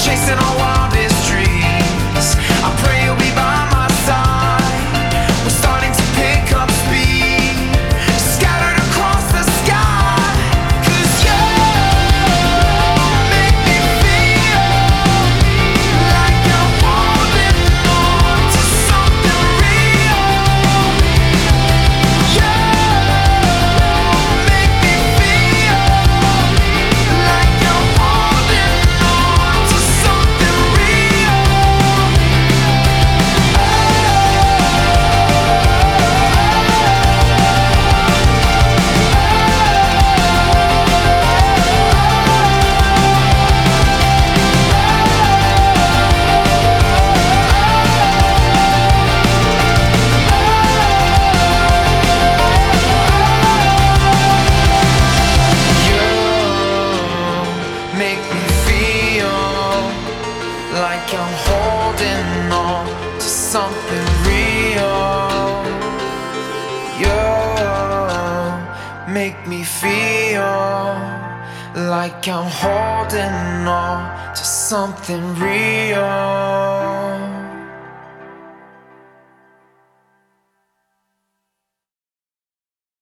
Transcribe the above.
chasing our wildest dreams. I pray you'll be by my side. We're starting to pick up speed, scattered across the sky. 'Cause you make me feel like I'm holding on to something real. You make me feel like I'm holding on to something real. You make me feel like I'm holding on to something real. You make me feel like I'm holding on to something real.